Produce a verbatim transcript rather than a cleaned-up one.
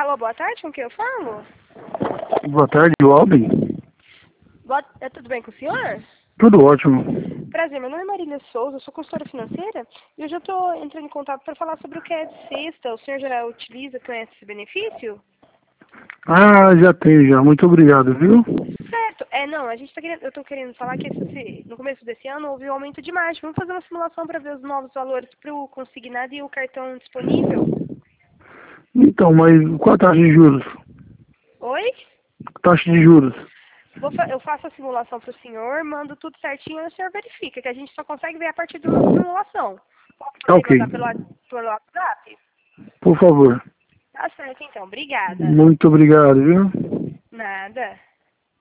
Alô, boa tarde, com quem eu falo? Boa tarde, Alvin. Boa... É tudo bem com o senhor? Tudo ótimo. Prazer, meu nome é Marília Souza, eu sou consultora financeira e hoje eu estou entrando em contato para falar sobre o que é de cesta. O senhor já utiliza, conhece esse benefício? Ah, já tenho já. Muito obrigado, viu? Certo. É, não, a gente tá querendo, eu estou querendo falar que esse, no começo desse ano houve um aumento de margem. Vamos fazer uma simulação para ver os novos valores para o consignado e o cartão disponível? Então, mas qual a taxa de juros? Oi? Taxa de juros. Vou fa- eu faço a simulação para o senhor, mando tudo certinho e o senhor verifica, que a gente só consegue ver a partir de uma simulação. Posso Tá poder ok. mandar pelo, wa- pelo WhatsApp? Por favor. Tá certo, então. Obrigada. Muito obrigado, viu? Nada.